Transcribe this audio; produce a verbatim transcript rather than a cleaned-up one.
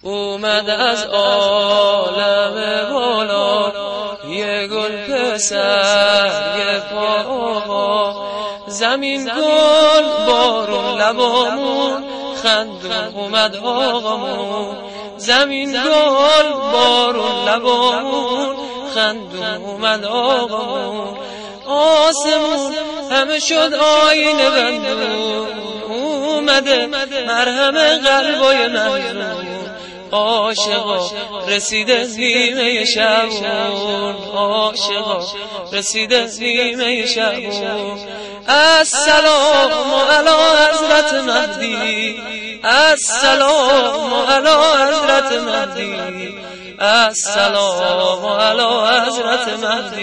اومد از عالم بالا یه گل پسر یه پا، زمین گل بارون لبامون خندون اومد آقامون. زمین گل بارون لبامون خندون اومد آقامون. آسمون همه شد آینه بندون، اومده مرهم قلبای محزون. عاشقا رسیده نیمه شبون، عاشقا رسیده نیمه شبون. السلام علی حضرت مهدی، السلام علی حضرت مهدی، السلام علی حضرت مهدی.